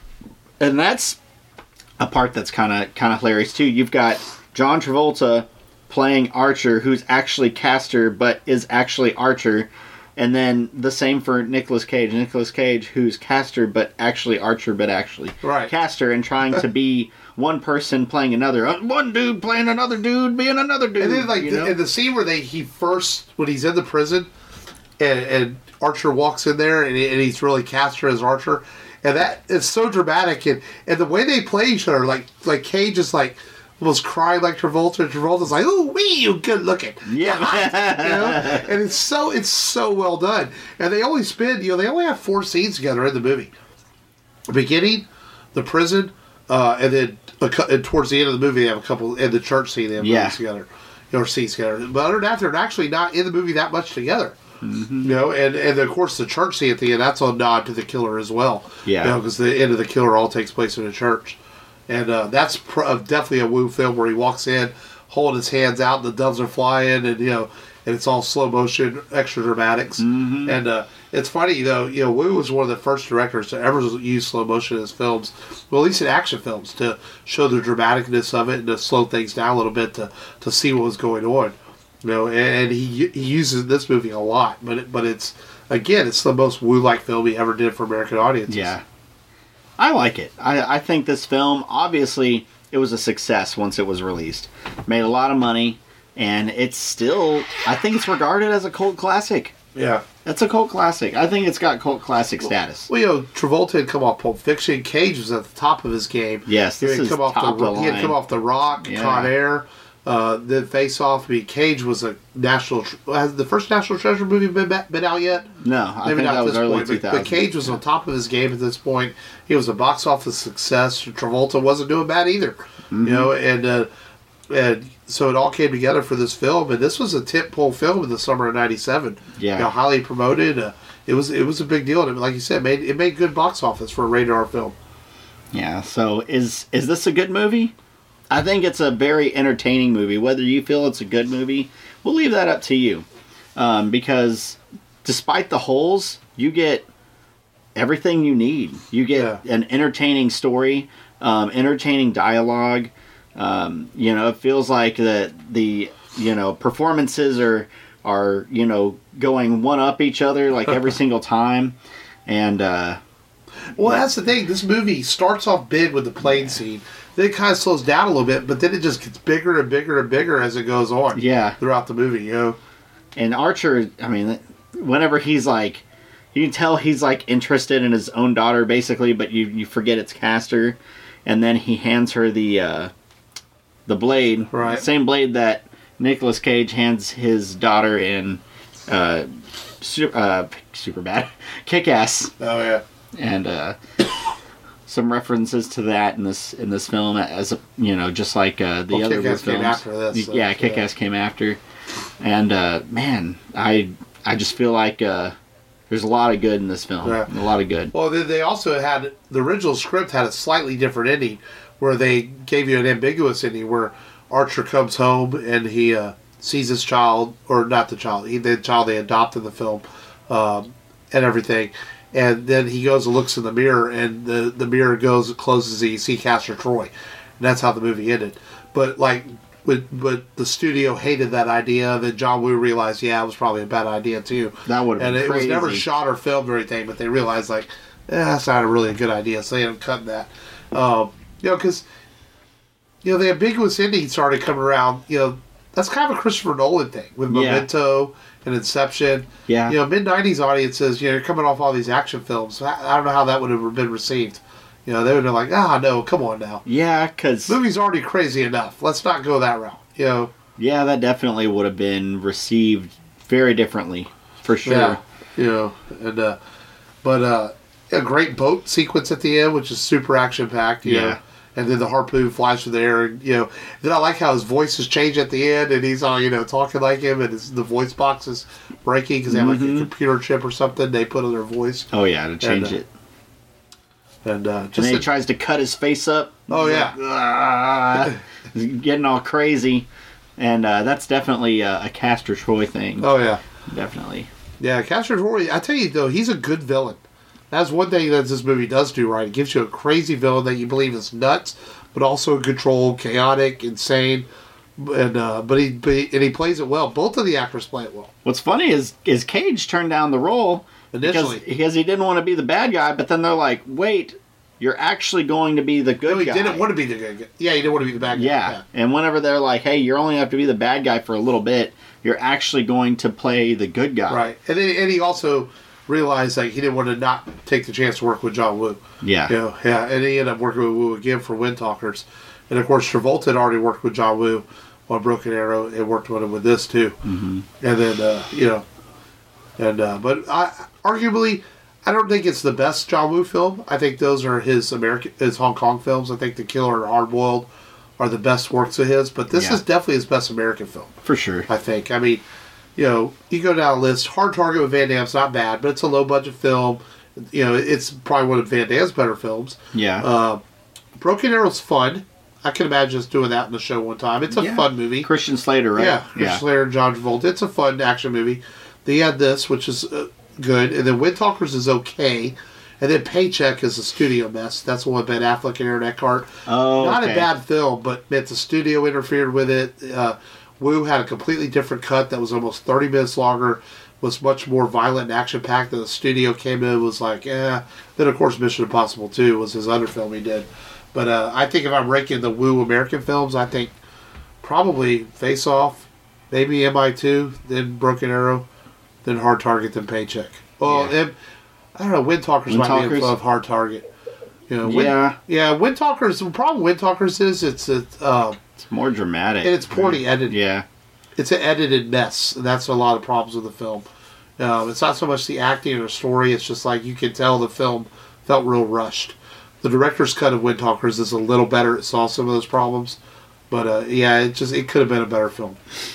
and that's a part that's kind of kind of hilarious too. You've got John Travolta playing Archer, who's actually Castor, but is actually Archer. And then the same for Nicolas Cage. Nicolas Cage, who's Castor, but actually Archer, but actually Right. Castor, and trying to be one person playing another. Uh, One dude playing another dude, being another dude. And then, like, you the, know? in the scene where they he first, when he's in the prison, and, and Archer walks in there, and, he, and he's really Castor as Archer, and that it's so dramatic, and, and the way they play each other, like like Cage is like almost crying like Travolta, and Travolta's like, "Ooh, wee, you good looking." Yeah. you know? And it's so it's so well done. And they only spend, you know, they only have four scenes together in the movie. The beginning, the prison, uh, and then a, cou- and towards the end of the movie, they have a couple in the church scene. They have Yeah. movies together, you know, or scenes together. But other than that, they're actually not in the movie that much together. Mm-hmm. You know, and and of course the church scene at the end, that's a nod to the killer as well. Yeah. You know, because the end of the killer all takes place in a church. And uh, that's pr- uh, definitely a Woo film where he walks in, holding his hands out, the doves are flying, and you know, and it's all slow motion, extra dramatics. Mm-hmm. And uh, it's funny, though. You know, Woo was one of the first directors to ever use slow motion in his films, well, at least in action films, to show the dramaticness of it and to slow things down a little bit to, to see what was going on. You know, and, and he he uses this movie a lot, but it, but it's again, it's the most Woo-like film he ever did for American audiences. Yeah. I like it. I, I think this film, obviously, it was a success once it was released. Made a lot of money, and it's still, I think it's regarded as a cult classic. Yeah. It's a cult classic. I think it's got cult classic status. Well, you know, Travolta had come off Pulp Fiction. Cage was at the top of his game. Yes, he this had is come off top the, of the He had line. come off The Rock, Yeah. Con Air, uh, then Face Off. I mean, Cage was a national. tr- Has the first National Treasure movie been ba- been out yet? No, I think that was early point. two But, thousands. but Cage was on top of his game at this point. He was a box office success. Travolta wasn't doing bad either. Mm-hmm. You know, and uh, and so it all came together for this film. And this was a tentpole film in the summer of ninety-seven. Yeah. You know, highly promoted. Uh, it was it was a big deal, and like you said, it made it made good box office for a rated R film. Yeah, so is is this a good movie? I think it's a very entertaining movie. Whether you feel it's a good movie, we'll leave that up to you. Um, because despite the holes, you get everything you need. You get Yeah. an entertaining story, um, entertaining dialogue. Um, you know, it feels like the the you know performances are are you know going one up each other like every single time, and uh, Well, that's the thing. This movie starts off big with the plane scene. Then it kind of slows down a little bit, but then it just gets bigger and bigger and bigger as it goes on. yeah. Throughout the movie, you know. And Archer, I mean, whenever he's like, you can tell he's like interested in his own daughter, basically, but you, you forget it's Castor, and then he hands her the uh, the blade, Right. the same blade that Nicolas Cage hands his daughter in uh, su- uh, super bad, Kick-Ass, Oh yeah. and uh, some references to that in this in this film, as a, you know, just like uh, the Well, other Kick-Ass Woo came films. after this, so, yeah, yeah. Kick-Ass came after. And uh, man, I I just feel like uh, there's a lot of good in this film. Yeah. A lot of good. Well, then they also had the original script had a slightly different ending, where they gave you an ambiguous ending where Archer comes home and he uh, sees his child, or not the child, he, the child they adopt in the film, um, and everything. And then he goes and looks in the mirror, and the, the mirror goes and closes, and you see Castor Troy. And that's how the movie ended. But, like, but, but the studio hated that idea. Then John Woo realized, yeah, it was probably a bad idea, too. That would have And been it was crazy. never shot or filmed or anything, but they realized, like, eh, that's not a really a good idea, so they ended up cutting that. Um, you know, because, you know, the ambiguous ending started coming around, you know, that's kind of a Christopher Nolan thing with Yeah. Memento and Inception. Yeah. You know, mid nineties audiences, you know, you're coming off all these action films. I, I don't know how that would have been received. You know, they would have been like, ah, no, come on now. Yeah, because Movie's already crazy enough. Let's not go that route. You know, yeah, that definitely would have been received very differently, for sure. yeah, you know, and uh, but uh, a great boat sequence at the end, which is super action packed. Yeah. Know? And then the harpoon flies through the air, and you know. Then I like how his voice has changed at the end, and he's all you know talking like him, and his, the voice box is breaking because they have like Mhm. a computer chip or something they put on their voice. Oh yeah, to change uh, it. And uh, And just then he a- tries to cut his face up. Oh, He's yeah. like, "Ah," he's getting all crazy. And uh, that's definitely a, a Castor Troy thing. oh yeah, Definitely. yeah. Castor Troy. I tell you though, he's a good villain. That's one thing that this movie does do right. It gives you a crazy villain that you believe is nuts, but also controlled, chaotic, insane. And uh, but he, but he and he plays it well. Both of the actors play it well. What's funny is is Cage turned down the role Initially. because, because he didn't want to be the bad guy, but then they're like, wait, you're actually going to be the good No, he guy. didn't want to be the good guy. Yeah, he didn't want to be the bad guy. Yeah. And whenever they're like, hey, you're only have to be the bad guy for a little bit, you're actually going to play the good guy. Right. And then, and he also realized like he didn't want to not take the chance to work with John Woo. Yeah. You know, yeah. And he ended up working with Woo again for Wind Talkers. And of course Travolta had already worked with John Woo on Broken Arrow and worked with him with this too. Mm-hmm. And then uh, you know and uh, but I arguably I don't think it's the best John Woo film. I think those are his American his Hong Kong films. I think The Killer and Hard Boiled are the best works of his, but this Yeah. is definitely his best American film. For sure. I think. I mean, you know, you go down a list. Hard Target with Van Damme's not bad, but it's a low budget film. You know, it's probably one of Van Damme's better films. Yeah. Uh, Broken Arrow's fun. I can imagine us doing that in the show one time. It's a Yeah. fun movie. Christian Slater, right? Yeah, Chris Slater and John Travolta. It's a fun action movie. They had this, which is uh, good, and then Wind Talkers is okay, and then Paycheck is a studio mess. That's the one with Ben Affleck and Aaron Eckhart. Oh, Not okay. a bad film, but man, the studio interfered with it. Uh, Woo had a completely different cut that was almost thirty minutes longer, was much more violent and action packed. And the studio came in and was like, eh. Then of course Mission Impossible two was his other film he did. But uh, I think if I'm ranking the Woo American films, I think probably Face Off, maybe M I two, then Broken Arrow, then Hard Target, then Paycheck. Well, Yeah. M- I don't know. Wind Talkers Wind might be Talkers? above Hard Target. You know, Wind, Yeah. yeah. Wind Talkers. The problem with Wind Talkers is it's a, uh, It's more dramatic. and it's poorly edited. Yeah. It's an edited mess, and that's a lot of problems with the film. Um, it's not so much the acting or the story; it's just like you can tell the film felt real rushed. The director's cut of Wind Talkers is a little better. It solves some of those problems, but uh, yeah, it just it could have been a better film.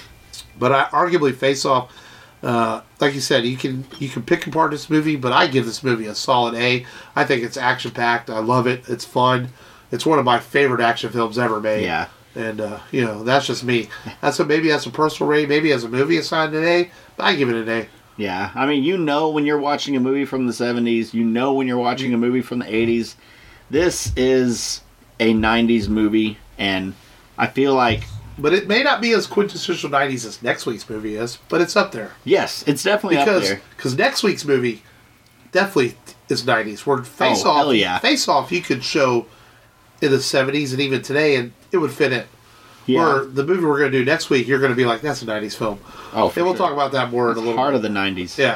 But I arguably Face Off, uh, like you said, you can you can pick apart this movie, but I give this movie a solid A. I think it's action packed. I love it. It's fun. It's one of my favorite action films ever made. Yeah. And uh, you know, that's just me. That's a maybe that's a personal rating. Maybe as a movie assigned an A, but I give it an A. Yeah. I mean, you know when you're watching a movie from the seventies, you know when you're watching a movie from the eighties. This is a nineties movie, and I feel like, But it may not be as quintessential nineties as next week's movie is, but it's up there. yes, it's definitely up Because there. cause next week's movie definitely is nineties. Where Face Oh, Off, hell yeah. Face Off, you could show in the seventies and even today, and it would fit in. Yeah. Where the movie we're going to do next week, you're going to be like, that's a nineties film. Oh, for And we'll sure. talk about that more in a little Heart bit. of the nineties. Yeah.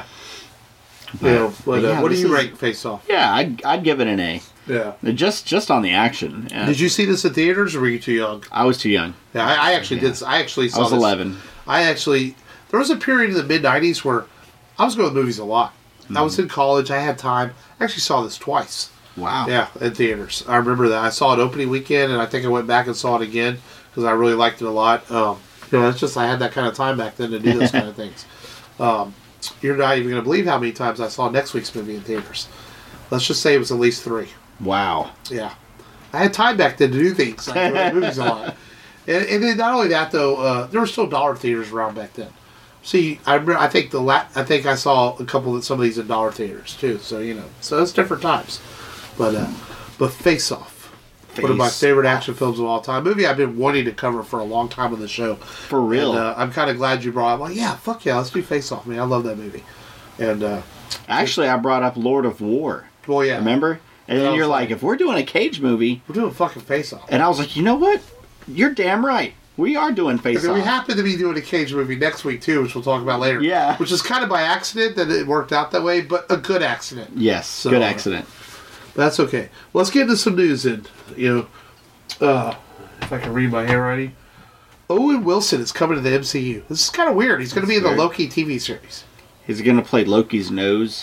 But- You know, but, but uh, yeah, what do this you is- rank Face Off? Yeah, I'd, I'd give it an A. Yeah. Just just on the action. Yeah. Did you see this in theaters, or were you too young? I was too young. Yeah, I, I actually Yeah. did. I actually saw I was this. eleven. I actually there was a period in the mid nineties where I was going to movies a lot. I was in college. I had time. I actually saw this twice. Wow. Yeah, in theaters. I remember that. I saw it opening weekend, and I think I went back and saw it again because I really liked it a lot. Um, you know, it's just I had that kind of time back then to do those kind of things. Um, you're not even going to believe how many times I saw next week's movie in theaters. Let's just say it was at least three. Wow. Yeah. I had time back then to do things. I go to movies a lot. And, and then not only that, though, uh, there were still dollar theaters around back then. See, I remember, I think the la- I think I saw a couple of some of these in dollar theaters too. So you know, so it's different times. But uh, but Face Off, one of my Face favorite action films of all time. Movie I've been wanting to cover for a long time on the show. For real. And, uh, I'm kind of glad you brought. I'm like, yeah, fuck yeah, let's do Face Off, man. I love that movie. And uh, Actually, I brought up Lord of War. well, yeah, Remember? And That then was you're funny. like, if we're doing a Cage movie, we're doing fucking Face Off. and I was like, you know what? You're damn right. We are doing Face And then we Off. happen to be doing a Cage movie next week too, which we'll talk about later. Yeah. Which is kind of by accident that it worked out that way, but a good accident. Yes, So, good uh, accident. That's okay. Let's get into some news then. You know, uh, if I can read my handwriting. Owen Wilson is coming to the M C U. This is kind of weird. He's going to be in the weird. Loki T V series. He's gonna play Loki's nose.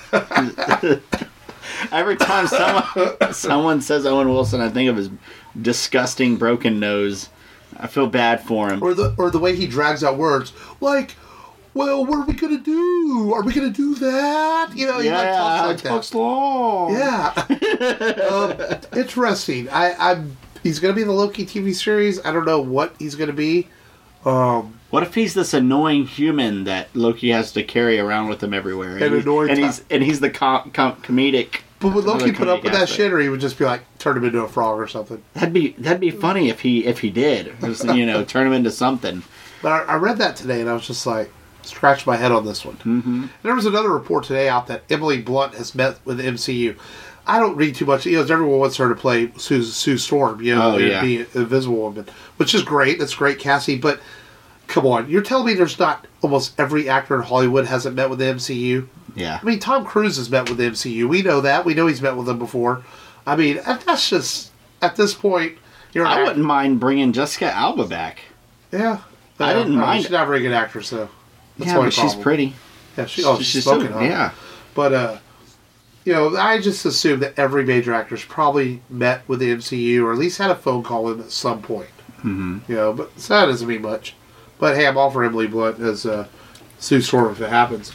Every time someone someone says Owen Wilson, I think of his disgusting broken nose. I feel bad for him. Or the or the way he drags out words like well, what are we gonna do? Are we gonna do that? You know, he like talks like that. Talks long. Yeah. um, interesting. I, I'm. He's gonna be in the Loki T V series. I don't know what he's gonna be. Um, what if he's this annoying human that Loki has to carry around with him everywhere? And, and, annoying and he's and he's the com- com- comedic. But would Loki put up with that aspect. shit, or he would just be like, turn him into a frog or something? That'd be that'd be funny if he if he did. Just, you know, turn him into something. But I, I read that today, and I was just like, scratch my head on this one. Mm-hmm. There was another report today out that Emily Blunt has met with the M C U. I don't read too much. You know, everyone wants her to play Sue, Sue Storm, you know, Oh, and yeah. be an Invisible Woman, which is great. That's great, Cassie. But come on, you're telling me there's not almost every actor in Hollywood hasn't met with the M C U? Yeah. I mean, Tom Cruise has met with the M C U. We know that. We know he's met with them before. I mean, that's just at this point. You're an I act- wouldn't mind bringing Jessica Alba back. Yeah, I didn't no, mind She's not a very good actress, though. That's yeah, the only but she's problem. pretty. Yeah, she, oh, she's, She's smoking so- hot. yeah. But uh, you know, I just assume that every major actor's probably met with the M C U or at least had a phone call with them at some point. Mm-hmm. You know, but so that doesn't mean much. But hey, I'm all for Emily Blunt as uh, Sue Storm if it happens.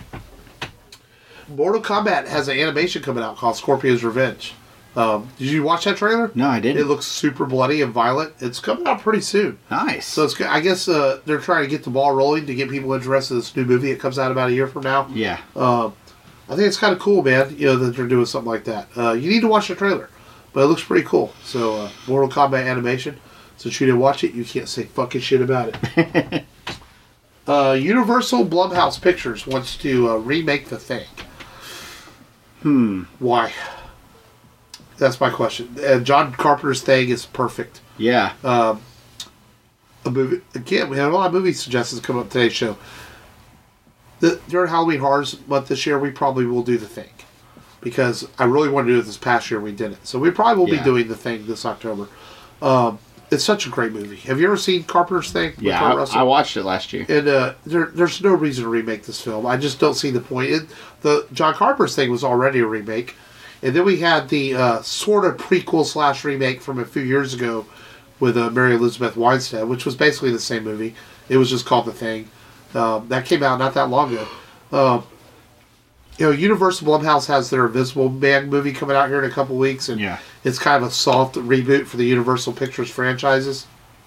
Mortal Kombat has an animation coming out called Scorpion's Revenge. Um, did you watch that trailer? No, I It didn't. looks super bloody and violent. It's coming out pretty soon. Nice. So it's, I guess uh, they're trying to get the ball rolling to get people interested in this new movie. It comes out about a year from now. yeah. Um, I think it's kind of cool, man. You know that they're doing something like that. Uh, you need to watch the trailer, but it looks pretty cool. So, uh, Mortal Kombat animation. Since you didn't watch it, you can't say fucking shit about it. uh, Universal Blumhouse Pictures wants to uh, remake The Thing. Hmm. Why? That's my question. Uh, John Carpenter's Thing is perfect. Yeah. Um, a movie again. We have a lot of movie suggestions coming up today's show. The, during Halloween Horror Month this year, we probably will do The Thing because I really want to do it this past year. We didn't, so we probably will Yeah. be doing The Thing this October. Um, it's such a great movie. Have you ever seen Carpenter's Thing? with Yeah. Kurt I, Russell? I watched it last year. And uh, there, there's no reason to remake this film. I just don't see the point. It, the John Carpenter's Thing was already a remake, and then we had the uh, sort of prequel slash remake from a few years ago with uh, Mary Elizabeth Winstead, which was basically the same movie. It was just called The Thing. Um, that came out not that long ago. Um, you know, Universal Blumhouse has their Invisible Man movie coming out here in a couple weeks, and Yeah. it's kind of a soft reboot for the Universal Pictures franchises.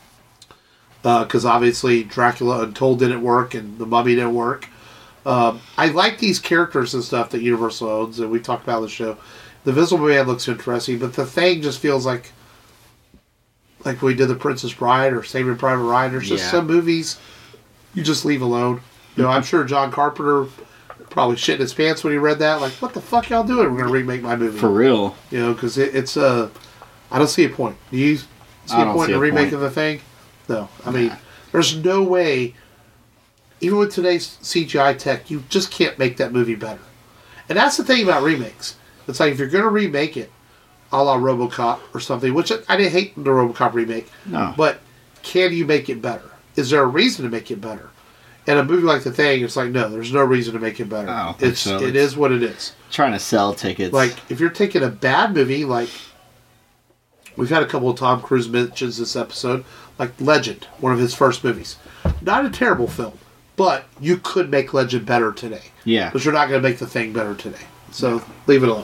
Because uh, obviously Dracula Untold didn't work and The Mummy didn't work. Um, I like these characters and stuff that Universal owns, and we talked about on the show. The Invisible Man looks interesting, but The Thing just feels like like we did The Princess Bride or Saving Private Ryan. There's just Yeah. some movies you just leave alone. You know, I'm sure John Carpenter probably shit in his pants when he read that. Like, what the fuck y'all doing? We're going to remake my movie. For real. You know, because it, it's uh, I don't see a point. Do you see I a don't point see in a remaking point. of The Thing? No. I mean, there's no way, even with today's C G I tech, you just can't make that movie better. And that's the thing about remakes. It's like if you're going to remake it, a la RoboCop or something, which I, I didn't hate the RoboCop remake, No. but can you make it better? Is there a reason to make it better? And a movie like The Thing, it's like, no, there's no reason to make it better. I don't think it's so. It is what it is. Trying to sell tickets. Like, if you're taking a bad movie, like, we've had a couple of Tom Cruise mentions this episode, like Legend, one of his first movies. Not a terrible film, but you could make Legend better today. yeah. But you're not going to make The Thing better today. So, leave it alone.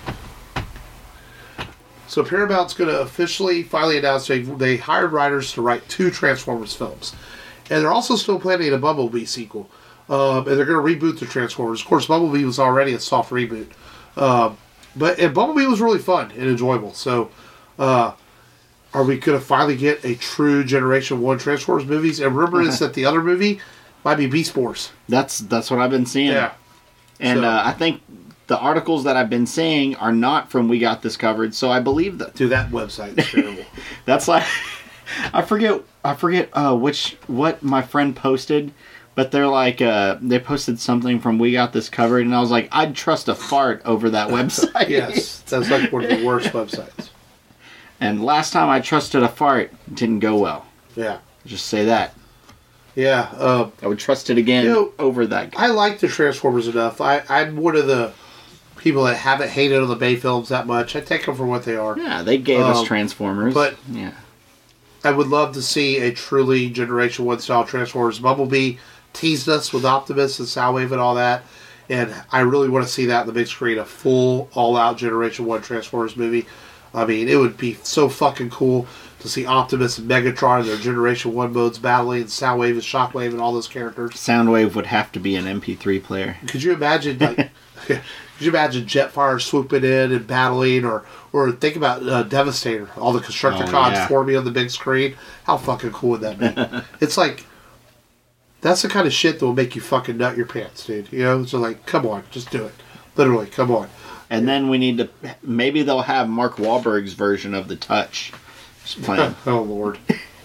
So, Paramount's going to officially, finally announce they, they hired writers to write two Transformers films. And they're also still planning a Bumblebee sequel. Um, and they're going to reboot the Transformers. Of course, Bumblebee was already a soft reboot. Um, but and Bumblebee was really fun and enjoyable. So, uh, are we going to finally get a true Generation one Transformers movies? And rumor is that the other movie might be Beast Wars. That's that's what I've been seeing. And So- uh, I think the articles that I've been seeing are not from We Got This Covered, so I believe that. Dude, that website is terrible. That's like I forget I forget uh, which what my friend posted, but they're like uh, they posted something from We Got This Covered, and I was like, I'd trust a fart over that website. Yes, that's like one of the worst websites. And last time I trusted a fart, it didn't go well. Yeah. Just say that. Yeah. Um, I would trust it again You know, over that. I like the Transformers enough. I, I'm one of the people that haven't hated on the Bay films that much. I take them for what they are. Yeah, they gave us Um, Transformers. but- yeah. I would love to see a truly Generation one style Transformers. Bumblebee, teased us with Optimus and Soundwave and all that. And I really want to see that in the big screen, a full, all-out Generation one Transformers movie. I mean, it would be so fucking cool to see Optimus and Megatron and their Generation one modes battling, and Soundwave and Shockwave and all those characters. Soundwave would have to be an M P three player. Could you imagine, like, could you imagine Jetfire swooping in and battling, or or think about uh, Devastator, all the Constructicons oh, yeah. forming on the big screen? How fucking cool would that be? It's like, that's the kind of shit that will make you fucking nut your pants, dude. You know, so like, come on, just do it. Literally, come on. And then we need to, maybe they'll have Mark Wahlberg's version of the Touch just playing. Oh, Lord.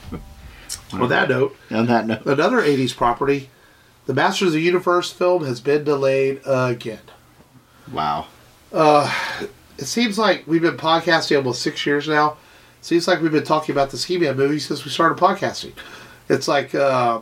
On that note, On that note, another eighties property, the Masters of the Universe film has been delayed again. wow. Uh, it seems like we've been podcasting almost six years now. It seems like we've been talking about this He-Man movie since we started podcasting. It's like, uh,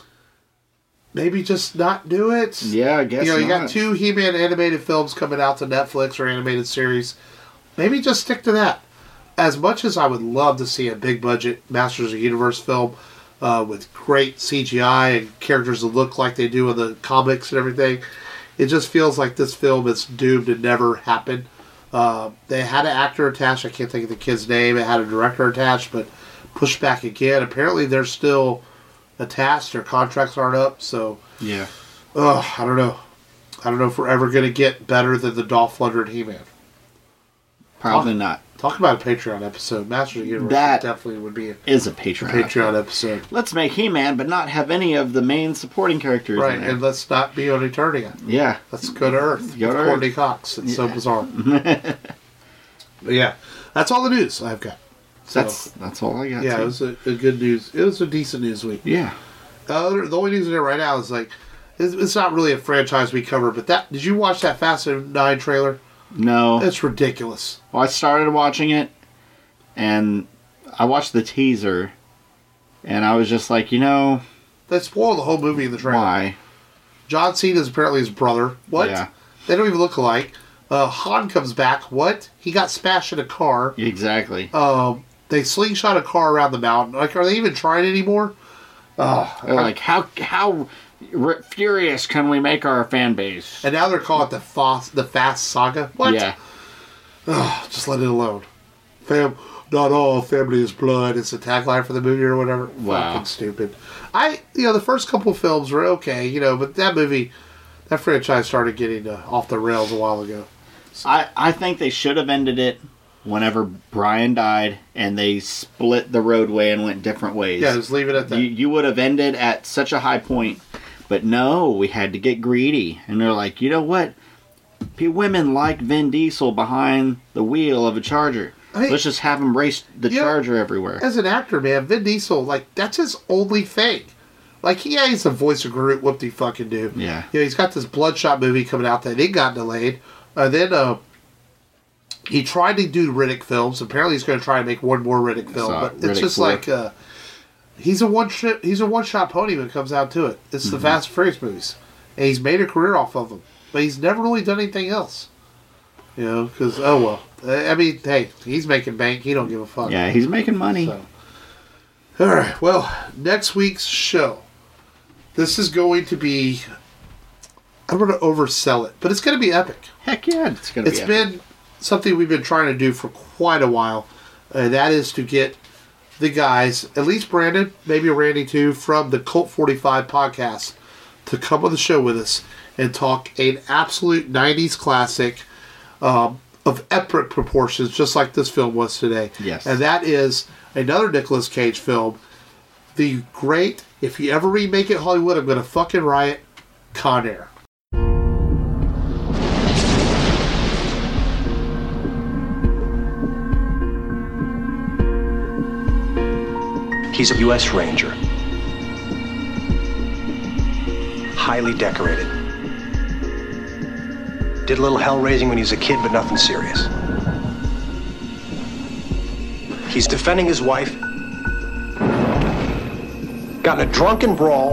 maybe just not do it. Yeah, I guess You know, you not. got two He-Man animated films coming out to Netflix or animated series. Maybe just stick to that. As much as I would love to see a big budget Masters of the Universe film uh, with great C G I and characters that look like they do in the comics and everything, it just feels like this film is doomed to never happen. Uh, they had an actor attached. I can't think of the kid's name. It had a director attached, but pushed back again. Apparently, they're still attached. Their contracts aren't up. So, Yeah. ugh, I don't know. I don't know if we're ever going to get better than the Dolph Lundgren He-Man. Probably Talk- not. Talk about a Patreon episode. Masters of the Universe That definitely would be a Is a Patreon. Patreon episode. Let's make He-Man, but not have any of the main supporting characters Right, in there. and let's not be on Eternia. Yeah. Let's go to Earth. Go with to Courtney Earth. Cox. It's so bizarre. But yeah, that's all the news I've got. So, That's that's all I got. yeah, too. it was a, a good news. It was a decent news week. Yeah. Uh, the only news in there right now is like, it's, it's not really a franchise we cover, but that did you watch that Fast and Nine trailer? No. It's ridiculous. Well, I started watching it, and I watched the teaser, and I was just like, you know, They spoiled the whole movie in the trailer. why? John Cena is apparently his brother. What? Yeah. They don't even look alike. Uh, Han comes back. What? He got smashed in a car. Exactly. Um, they slingshot a car around the mountain. Like, are they even trying anymore? Oh, They're like, how how r- furious can we make our fan base? and now they're calling it the Fast, the Fast Saga. What? Yeah. Oh, just let it alone. Fam, not all family is blood. It's a tagline for the movie or whatever. Wow. Fucking stupid. I, you know, the first couple of films were okay, you know, but that movie, that franchise started getting uh, off the rails a while ago. I, I think they should have ended it whenever Brian died and they split the roadway and went different ways. Yeah, just leave it at that. You, you would have ended at such a high point. But no, we had to get greedy. And they're like, you know what? P- Women like Vin Diesel behind the wheel of a Charger. I mean, Let's just have him race the you know, Charger everywhere. As an actor, man, Vin Diesel, like, that's his only thing. Like, yeah, he's the voice of Groot, whoop-de fucking do. Yeah. You know, he's got this Bloodshot movie coming out that it got delayed. Uh, then, uh, he tried to do Riddick films. Apparently, he's going to try to make one more Riddick film. saw But Riddick it's just four. like, uh, he's a one shot, he's a one-shot pony when it comes down to it. It's Mm-hmm. the Fast and Furious movies. And he's made a career off of them. But he's never really done anything else. You know, because, oh, well. I mean, hey, he's making bank. He don't give a fuck. Yeah, he's making money. So. All right. Well, next week's show. This is going to be. I'm going to oversell it, but it's going to be epic. Heck yeah, it's going to be It's epic. been something we've been trying to do for quite a while, and that is to get the guys, at least Brandon, maybe Randy too, from the Cult forty-five podcast, to come on the show with us and talk an absolute nineties classic. Um, of epic proportions, just like this film was today. Yes. And that is another Nicolas Cage film. The great, if you ever remake it Hollywood, I'm going to fucking riot, Con Air. He's a U S Ranger. Highly decorated. Did a little hell raising when he was a kid, but nothing serious. He's defending his wife. Got in a drunken brawl.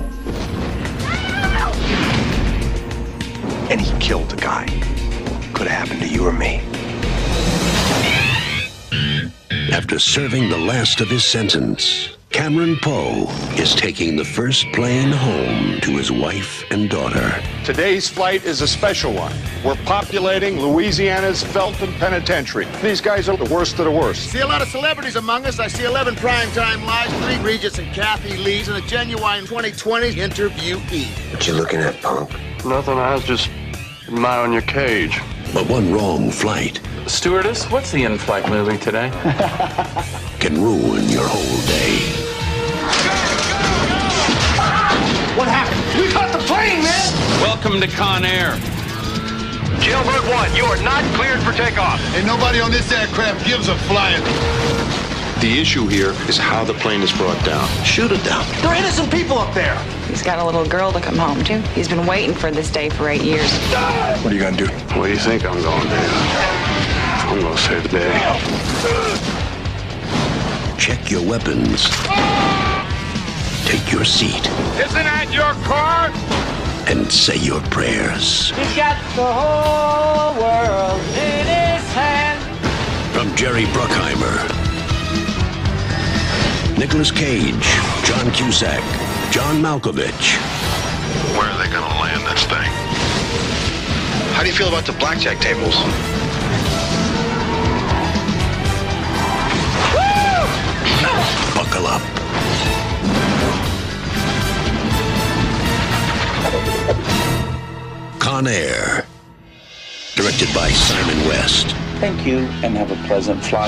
And he killed a guy. Could have happened to you or me. After serving the last of his sentence, Cameron Poe is taking the first plane home to his wife and daughter. Today's flight is a special one. We're populating Louisiana's Felton Penitentiary. These guys are the worst of the worst. See a lot of celebrities among us. I see eleven primetime lives, three Regis and Kathy Lees, and a genuine twenty twenty interviewee. What you looking at, punk? Nothing, I was just admiring your cage. But one wrong flight Stewardess, what's the in-flight movie today? can ruin your whole day. What happened? We caught the plane, man! Welcome to Con Air. Jailbird one, you are not cleared for takeoff. And nobody on this aircraft gives a flying. The issue here is how the plane is brought down. Shoot it down. There are innocent people up there. He's got a little girl to come home to. He's been waiting for this day for eight years. What are you gonna do? What do you think I'm going to do? I'm going to save the day. Check your weapons. Take your seat Isn't that your car? and say your prayers. He's got the whole world in his hand. From Jerry Bruckheimer, Nicolas Cage, John Cusack, John Malkovich. Where are they gonna land this thing? How do you feel about the blackjack tables? Buckle up. Con Air. Directed by Simon West. Thank you, and have a pleasant flight.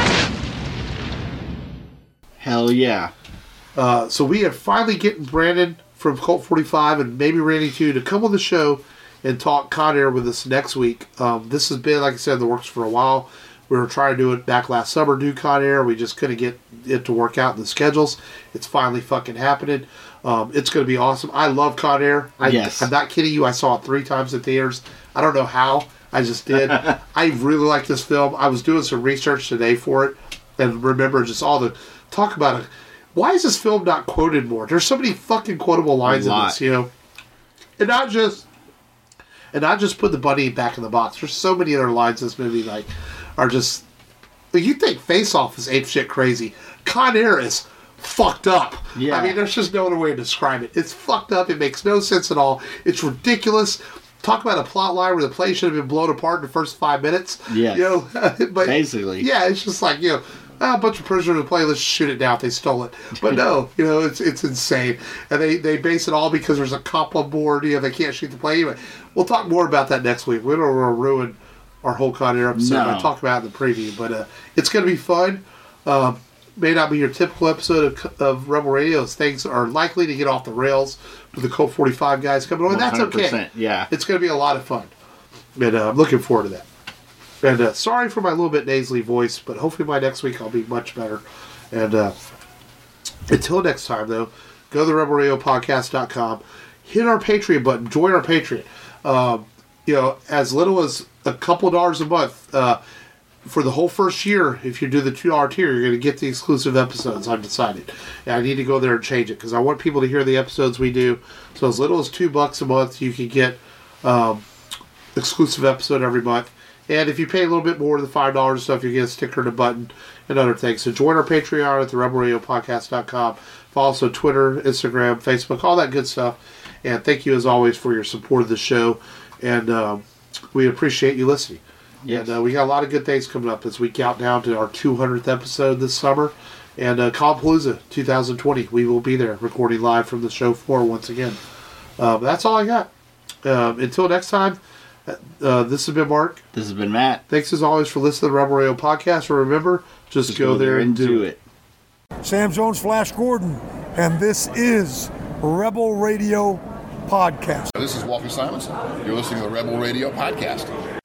Hell yeah. Uh, so we are finally getting Brandon from Colt forty-five and maybe Randy too to come on the show and talk Con Air with us next week. Um, this has been, like I said, in the works for a while. We were trying to do it back last summer, do Con Air. We just couldn't get it to work out in the schedules. It's finally fucking happening. Um, it's going to be awesome. I love Con Air. I, Yes. I'm not kidding you. I saw it three times in theaters. I don't know how. I just did. I really like this film. I was doing some research today for it and remember just all the talk about it. Why is this film not quoted more? There's so many fucking quotable lines in this, you know, and not just and not just put the bunny back in the box. There's so many other lines in this movie like are just. Like, you think Face Off is ape shit crazy? Con Air is fucked up. Yeah. I mean, there's just no other way to describe it. It's fucked up. It makes no sense at all. It's ridiculous. Talk about a plot line where the plane should have been blown apart in the first five minutes. Yes. You know, but Basically. Yeah, it's just like, you know, ah, a bunch of prisoners in the plane, let's shoot it down if they stole it. But no, you know, it's it's insane. And they, they base it all because there's a cop on board, you know, they can't shoot the plane. Anyway, we'll talk more about that next week. We don't want to ruin our whole Con Air episode. No. I talk about it in the preview, but uh, it's going to be fun. Um, may not be your typical episode of, of Rebel Radio. Things are likely to get off the rails with the Colt forty-five guys coming on. And that's okay. one hundred percent, yeah. It's going to be a lot of fun. And uh, I'm looking forward to that. And uh, sorry for my little bit nasally voice, but hopefully by next week I'll be much better. And uh, until next time, though, go to the rebel radio podcast dot com, hit our Patreon button, join our Patreon. Um, you know, as little as a couple dollars a month uh, for the whole first year. If you do the two dollar tier, you're going to get the exclusive episodes. I've decided, and I need to go there and change it because I want people to hear the episodes we do. So as little as two bucks a month, you can get um, exclusive episode every month. And if you pay a little bit more than five dollars and stuff, you get a sticker and a button and other things. So join our Patreon at the rebel radio podcast dot com. Follow us on Twitter, Instagram, Facebook, all that good stuff. And thank you as always for your support of the show. And um, we appreciate you listening. Yes. And uh, we got a lot of good things coming up as we count down to our two hundredth episode this summer. And uh, Compalooza twenty twenty, we will be there recording live from the show floor once again. Um, that's all I got. Um, until next time, uh, this has been Mark. This has been Matt. Thanks as always for listening to the Rebel Radio Podcast. And remember, just, Just go, there and do it. it. Sam Jones, Flash Gordon, and this is Rebel Radio Podcast. This is Walter Simonson. You're listening to the Rebel Radio Podcast.